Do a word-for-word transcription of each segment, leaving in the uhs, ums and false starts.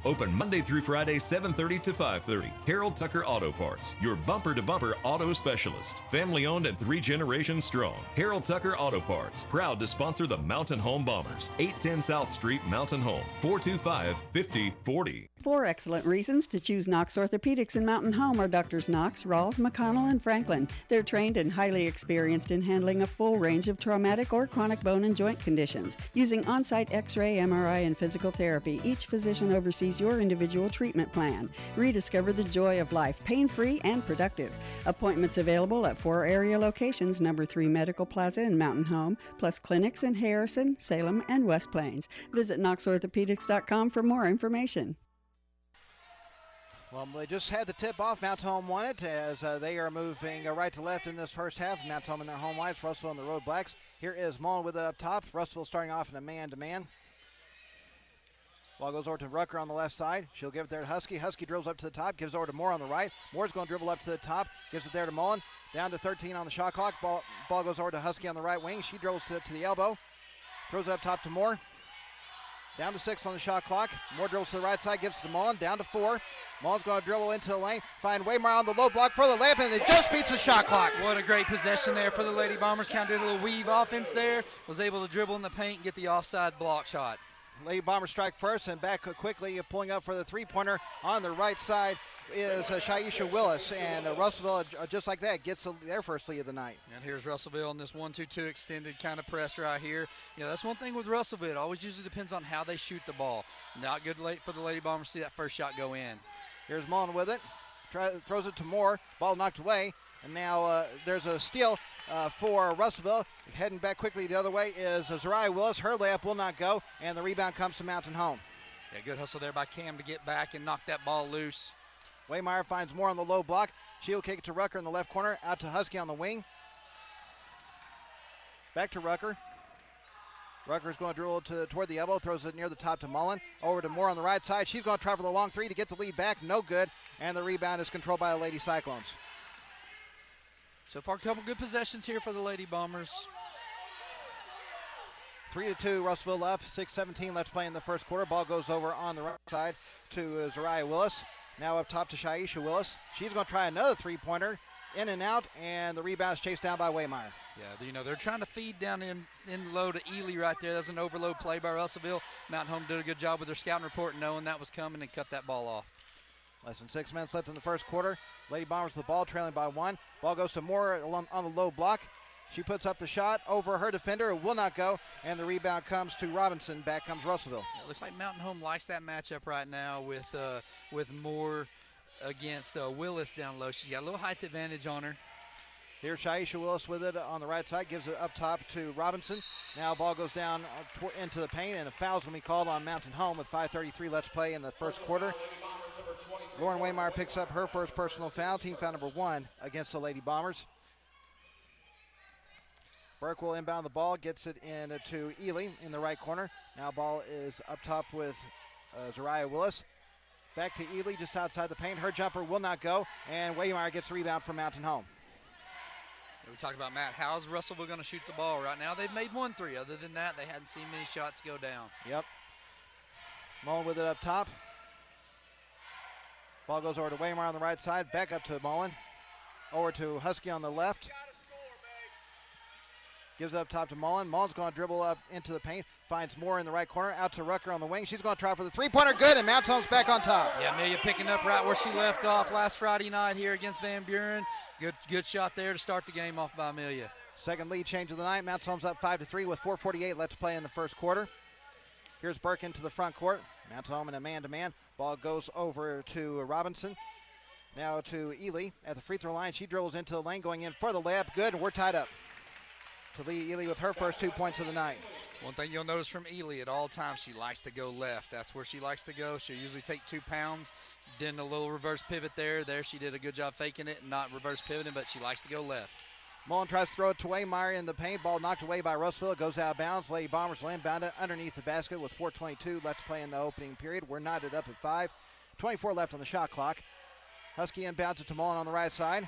Open Monday through Friday, seven thirty to five thirty. Harold Tucker Auto Parts, your bumper-to-bumper auto specialist. Family-owned and three generations strong. Harold Tucker Auto Parts, proud to sponsor the Mountain Home Bombers. eight ten South Street, Mountain Home, four two five, five oh four oh. Four excellent reasons to choose Knox Orthopedics in Mountain Home are Doctors Knox, Rawls, McConnell, and Franklin. They're trained and highly experienced in handling a full range of traumatic or chronic bone and joint conditions. Using on-site X-ray, M R I, and physical therapy, each physician oversees your individual treatment plan. Rediscover the joy of life, pain-free and productive. Appointments available at four area locations, number three Medical Plaza in Mountain Home, plus clinics in Harrison, Salem, and West Plains. Visit knox orthopedics dot com for more information. Well, they just had the tip-off. Mountain Home won it as uh, they are moving uh, right to left in this first half. Mountain Home in their home whites, Russellville in the road blacks. Here is Mullen with it up top. Russellville starting off in a man-to-man. Ball goes over to Rucker on the left side. She'll give it there to Husky. Husky drills up to the top, gives over to Moore on the right. Moore's going to dribble up to the top, gives it there to Mullen. Down to thirteen on the shot clock. Ball, ball goes over to Husky on the right wing. She dribbles to, to the elbow. Throws it up top to Moore. Down to six on the shot clock. Moore dribbles to the right side, gives it to Mullen. Down to four. Mullen's going to dribble into the lane, find Waymire on the low block for the layup, and it just beats the shot clock. What a great possession there for the Lady Bombers. Kind of did a little weave offense there. Was able to dribble in the paint and get the offside block shot. Lady Bombers strike first and back quickly, pulling up for the three-pointer on the right side is uh, Shaisha Willis, and uh, Russellville, uh, just like that, gets the, their first lead of the night. And here's Russellville in this one two two extended kind of press right here. You know, that's one thing with Russellville. It always usually depends on how they shoot the ball. Not good late for the Lady Bombers to see that first shot go in. Here's Mullen with it. Try, throws it to Moore. Ball knocked away. And now uh, there's a steal uh, for Russellville. Heading back quickly the other way is uh, Zariah Willis. Her layup will not go, and the rebound comes to Mountain Home. Yeah, good hustle there by Cam to get back and knock that ball loose. Waymire finds Moore on the low block. She'll kick it to Rucker in the left corner. Out to Husky on the wing. Back to Rucker. Rucker's going to dribble to, toward the elbow, throws it near the top to Mullen. Over to Moore on the right side. She's going to try for the long three to get the lead back. No good. And the rebound is controlled by the Lady Cyclones. So far, a couple good possessions here for the Lady Bombers. Three to two, Russellville up. six seventeen left to play in the first quarter. Ball goes over on the right side to uh, Zariah Willis. Now up top to Shaisha Willis. She's going to try another three-pointer. In and out, and the rebound is chased down by Waymire. Yeah, you know, they're trying to feed down in, in low to Ely right there. That's an overload play by Russellville. Mountain Home did a good job with their scouting report, knowing that was coming, and cut that ball off. Less than six minutes left in the first quarter. Lady Bombers with the ball, trailing by one. Ball goes to Moore on the low block. She puts up the shot over her defender. It will not go, and the rebound comes to Robinson. Back comes Russellville. It looks like Mountain Home likes that matchup right now with uh, with Moore against uh, Willis down low. She's got a little height advantage on her. Here's Shaisha Willis with it on the right side, gives it up top to Robinson. Now ball goes down into the paint, and a foul's going to be called on Mountain Home with five thirty-three left to play in the first quarter. Lauren Waymire picks up her first personal foul, team foul number one against the Lady Bombers. Burke will inbound the ball, gets it in to Ely in the right corner. Now ball is up top with uh, Zariah Willis. Back to Ely just outside the paint. Her jumper will not go, and Waymire gets the rebound from Mountain Home. We talked about Matt. How's Russellville going to shoot the ball right now? They've made one three. Other than that, they hadn't seen many shots go down. Yep. Mullen with it up top. Ball goes over to Waymire on the right side. Back up to Mullen. Over to Husky on the left. Gives it up top to Mullen. Mullen's going to dribble up into the paint. Finds Moore in the right corner. Out to Rucker on the wing. She's going to try for the three-pointer. Good, and Mountain Home's back on top. Yeah, Amelia picking up right where she left off last Friday night here against Van Buren. Good good shot there to start the game off by Amelia. Second lead change of the night. Mountain Home's up five to three with four forty-eight left to play in the first quarter. Here's Burke into the front court. Mountain Home in a man-to-man. Ball goes over to Robinson. Now to Ely at the free throw line. She dribbles into the lane, going in for the layup. Good, and we're tied up. Talia Ely with her first two points of the night. One thing you'll notice from Ely at all times, she likes to go left. That's where she likes to go. She'll usually take two pounds. Did a little reverse pivot there. There she did a good job faking it and not reverse pivoting, but she likes to go left. Mullen tries to throw it to Waymire in the paint. Ball knocked away by Russellville. It goes out of bounds. Lady Bombers will inbound it underneath the basket with four twenty-two left to play in the opening period. We're knotted up at five. twenty-four left on the shot clock. Husky inbounds it to Mullen on the right side.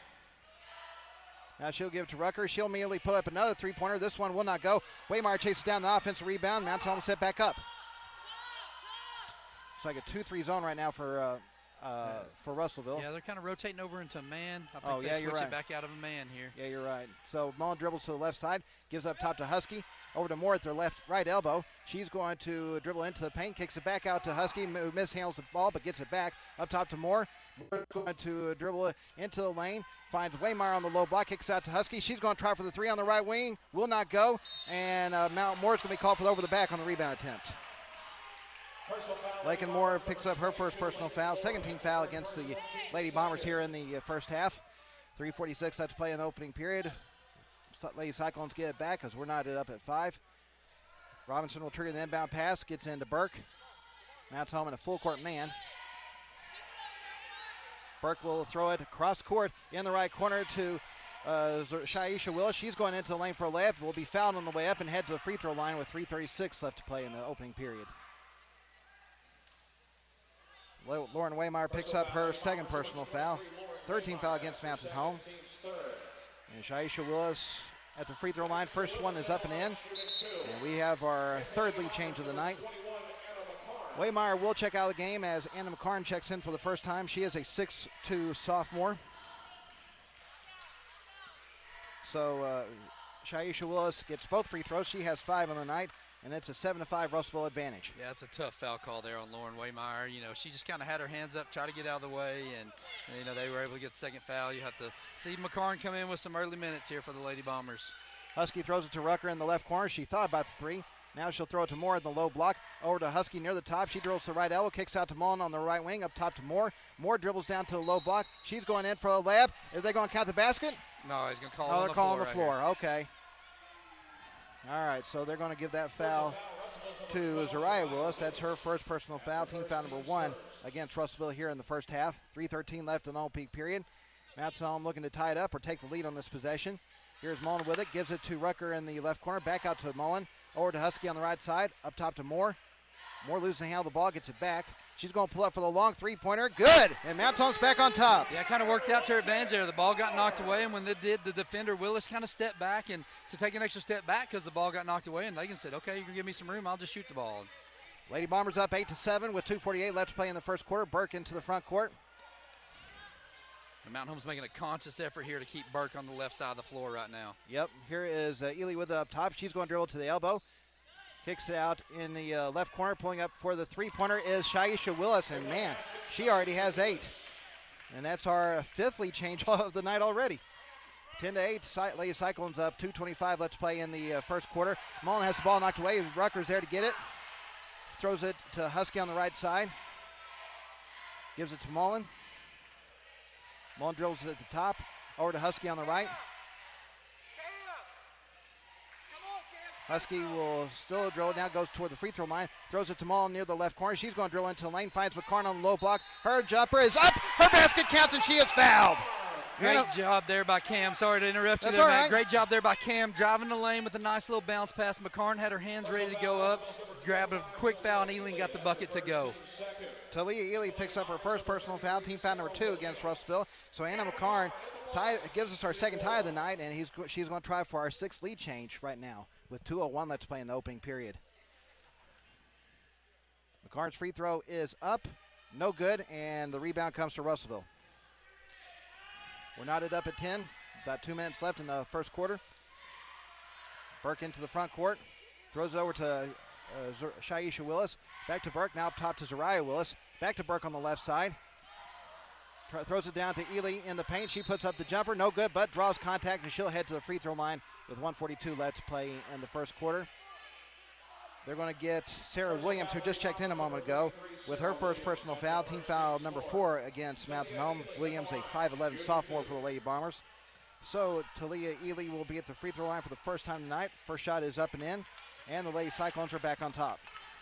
Now she'll give it to Rucker. She'll immediately put up another three-pointer. This one will not go. Waymire chases down the offensive rebound. Mountain Home set back up. It's like a two three zone right now for uh, uh, for Russellville. Yeah, they're kind of rotating over into a man. I think oh, they yeah, switch you're right. it back out of a man here. Yeah, you're right. So Mullen dribbles to the left side, gives up top to Husky, over to Moore at their left right elbow. She's going to dribble into the paint, kicks it back out to Husky, who mishandles the ball but gets it back up top to Moore. Moore's going to dribble into the lane, finds Waymire on the low block, kicks out to Husky. She's going to try for the three on the right wing, will not go, and uh, Mount Moore's going to be called for the over the back on the rebound attempt. Lakin Moore picks up her first personal foul, second team foul against the Lady Bombers here in the uh, first half. three forty-six left to play in the opening period. Lady Cyclones get it back because we're knotted up at five. Robinson will trigger the inbound pass, gets into Burke. Mount home in a full court man. Burke will throw it across court in the right corner to uh, Shaisha Willis. She's going into the lane for a layup. Will be fouled on the way up and head to the free throw line with three thirty-six left to play in the opening period. Lauren Waymire picks up her second personal foul. Third team foul against Mountain Home. And Shaisha Willis at the free throw line. First one is up and in. And we have our third lead change of the night. Waymire will check out of the game as Anna McCarn checks in for the first time. She is a six two sophomore. So uh, Shaisha Willis gets both free throws. She has five on the night, and it's a seven to five Russellville advantage. Yeah, it's a tough foul call there on Lauren Waymire. You know, she just kind of had her hands up, try to get out of the way, and, and, you know, they were able to get the second foul. You have to see McCarn come in with some early minutes here for the Lady Bombers. Husky throws it to Rucker in the left corner. She thought about the three. Now she'll throw it to Moore in the low block. Over to Husky near the top. She drills to the right elbow, kicks out to Mullen on the right wing, up top to Moore. Moore dribbles down to the low block. She's going in for a layup. Are they going to count the basket? No, he's going to call oh, on they're the calling floor. the right floor. Here. Okay. All right, so they're going to give that foul to Zariah Willis. That's her first personal foul, team foul number one against Russellville here in the first half. three thirteen left in the all-peak period. Mountain Home looking to tie it up or take the lead on this possession. Here's Mullen with it, gives it to Rucker in the left corner, back out to Mullen, over to Husky on the right side, up top to Moore. Moore loses the handle of the ball, gets it back. She's going to pull up for the long three-pointer. Good, and Mountain Home's back on top. Yeah, kind of worked out to her advantage there. The ball got knocked away, and when they did, the defender, Willis, kind of stepped back and to take an extra step back because the ball got knocked away, and Lakin said, okay, you can give me some room, I'll just shoot the ball. Lady Bombers up eight to seven with two forty-eight left to play in the first quarter. Burke into the front court. The Mountain Home's making a conscious effort here to keep Burke on the left side of the floor right now. Yep, here is uh, Ely with it up top. She's going to dribble to the elbow. Kicks it out in the uh, left corner. Pulling up for the three-pointer is Shaisha Willis, and man, she already has eight. And that's our fifth lead change of the night already. ten to eight, Lady Cyclones up, two twenty-five left to play in the uh, first quarter. Mullen has the ball knocked away. Rucker's there to get it. Throws it to Husky on the right side. Gives it to Mullen. Mullen drills it at the top. Over to Husky on the right. Husky will still drill. Now goes toward the free throw line. Throws it to Mullen near the left corner. She's going to drill into the lane. Finds McCarn on the low block. Her jumper is up. Her basket counts, and she is fouled. Great know, job there by Cam. Sorry to interrupt you That's there, all Matt. right. Great job there by Cam, driving the lane with a nice little bounce pass. McCarn had her hands ready to go up, grabbed a quick foul, and Ealing got the bucket to go. Talia Ely picks up her first personal foul, team foul number two against Russellville. So Anna McCarn tie, gives us our second tie of the night, and he's she's going to try for our sixth lead change right now with two oh one left to play in the opening period. McCarn's free throw is up, no good, and the rebound comes to Russellville. We're knotted up at ten, about two minutes left in the first quarter. Burke into the front court, throws it over to uh, Shaisha Willis. Back to Burke, now up top to Zariah Willis. Back to Burke on the left side. Th- throws it down to Ely in the paint. She puts up the jumper, no good, but draws contact, and she'll head to the free throw line with one forty-two left to play in the first quarter. They're going to get Sarah Williams, who just checked in a moment ago, with her first personal foul, team foul number four against Mountain Home. Williams, a five eleven sophomore for the Lady Bombers. So Talia Ely will be at the free throw line for the first time tonight. First shot is up and in, and the Lady Cyclones are back on top.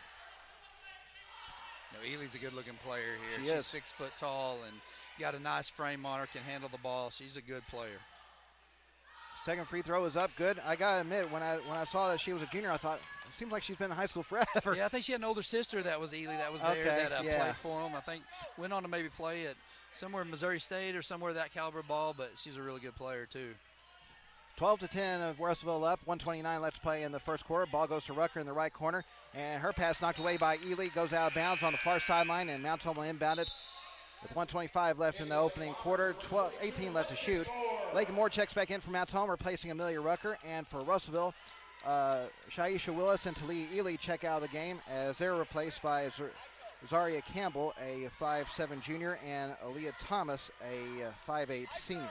No, Ely's a good-looking player here. She She's is. six foot tall and got a nice frame on her, can handle the ball. She's a good player. Second free throw is up, good. I gotta admit, when I when I saw that she was a junior, I thought it seems like she's been in high school forever. Yeah, I think she had an older sister that was Ely that was there Okay, that uh, yeah. played for them. I think went on to maybe play at somewhere in Missouri State or somewhere that caliber ball, but she's a really good player too. twelve to ten of Russellville up. one twenty-nine left to play in the first quarter. Ball goes to Rucker in the right corner, and her pass knocked away by Ely. Goes out of bounds on the far sideline, and Mount Holm will inbound it with one twenty-five left in the opening quarter. twelve, eighteen left to shoot. Lakin Moore checks back in for Mount Holm, replacing Amelia Rucker, and for Russellville, uh, Shaisha Willis and Talia Ely check out of the game as they're replaced by Z- Zaria Campbell, a five seven junior, and Aaliyah Thomas, a five eight senior.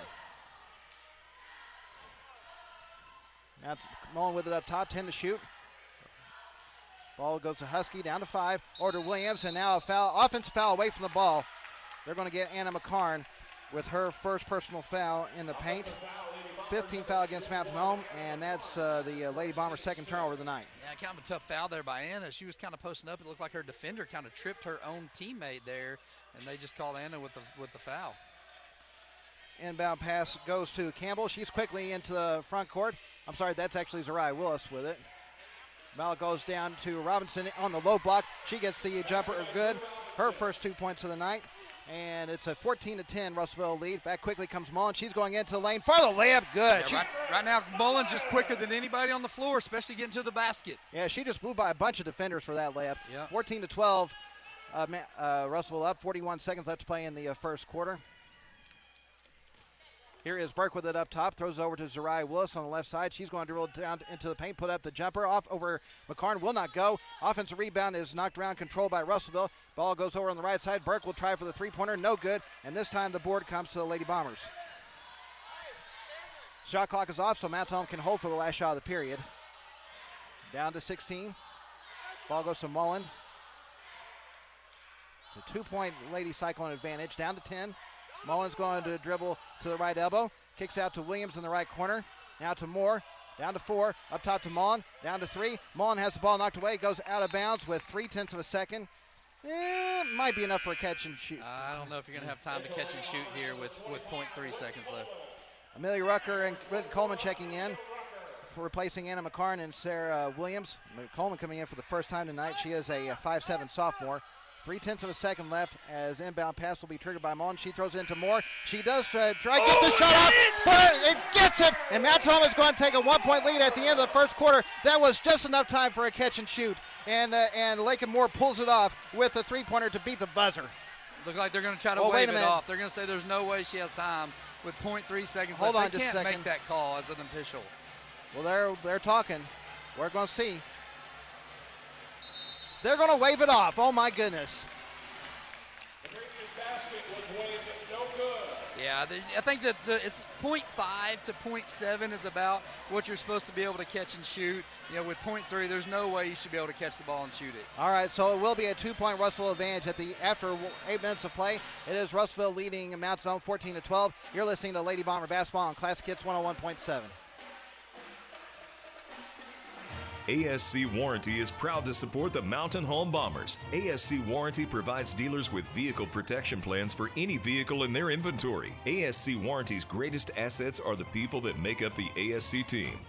Now Mullen with it up top, ten to shoot. Ball goes to Husky, down to five. Order Williams, and now a foul, offensive foul away from the ball. They're going to get Anna McCarn with her first personal foul in the paint. fifteen foul against Mountain Home, and that's uh, the uh, Lady Bombers' second turnover of the night. Yeah, kind of a tough foul there by Anna. She was kind of posting up. It looked like her defender kind of tripped her own teammate there, and they just called Anna with the with the foul. Inbound pass goes to Campbell. She's quickly into the front court. I'm sorry, that's actually Zariah Willis with it. Ball goes down to Robinson on the low block. She gets the jumper good. Her first two points of the night. And it's a fourteen to ten Russellville lead. Back quickly comes Mullen. She's going into the lane for the layup. Good. Yeah, right, right now, Mullen's just quicker than anybody on the floor, especially getting to the basket. Yeah, she just blew by a bunch of defenders for that layup. Yeah. fourteen to twelve. Uh, uh, Russellville up. forty-one seconds left to play in the uh, first quarter. Here is Burke with it up top. Throws it over to Zariah Willis on the left side. She's going to drill down into the paint, put up the jumper. Off over McCarn. Will not go. Offensive rebound is knocked around, controlled by Russellville. Ball goes over on the right side. Burke will try for the three-pointer. No good. And this time the board comes to the Lady Bombers. Shot clock is off, so Mount Holm can hold for the last shot of the period. Down to sixteen. Ball goes to Mullen. It's a two-point Lady Cyclone advantage. Down to ten. Mullen's going to dribble to the right elbow. Kicks out to Williams in the right corner. Now to Moore. Down to four. Up top to Mullen. Down to three. Mullen has the ball knocked away. Goes out of bounds with three-tenths of a second. Eh, might be enough for a catch and shoot. I don't know if you're going to have time to catch and shoot here with, with point three seconds left. Amelia Rucker and Coleman checking in for replacing Anna McCarn and Sarah Williams. Coleman coming in for the first time tonight. She is a five seven sophomore. Three-tenths of a second left as inbound pass will be triggered by Mullen. She throws it into Moore. She does uh, try to get oh, the shot off. But it gets it, and Mount Holm is going to take a one-point lead at the end of the first quarter. That was just enough time for a catch and shoot, and uh, and Lakin Moore pulls it off with a three-pointer to beat the buzzer. Look like they're going to try to oh, wave wait a it minute. off. They're going to say there's no way she has time with point three seconds Hold left. on they just a can't second. make that call as an official. Well, they're they're talking. We're going to see. They're going to wave it off. Oh my goodness. Yeah, they, I think that the, it's point five to point seven is about what you're supposed to be able to catch and shoot. You know, with point three, there's no way you should be able to catch the ball and shoot it. All right, so it will be a two-point Russellville advantage at the after eight minutes of play. It is Russellville leading Mountain Home fourteen to twelve. You're listening to Lady Bomber Basketball on Classic Hits one oh one point seven. A S C Warranty is proud to support the Mountain Home Bombers. A S C Warranty provides dealers with vehicle protection plans for any vehicle in their inventory. A S C Warranty's greatest assets are the people that make up the A S C team.